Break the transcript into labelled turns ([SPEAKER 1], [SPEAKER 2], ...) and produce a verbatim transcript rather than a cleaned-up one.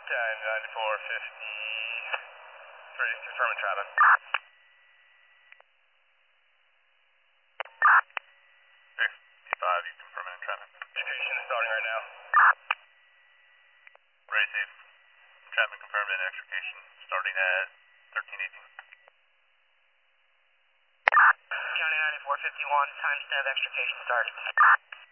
[SPEAKER 1] County ninety-four fifty-three, confirming traffic.
[SPEAKER 2] fifty-five, you confirming traffic.
[SPEAKER 1] Education is starting right now.
[SPEAKER 2] Ready, safe. Traffic confirmed and extrication starting at thirteen eighteen.
[SPEAKER 1] County ninety-four fifty-one, timestamp extrication start.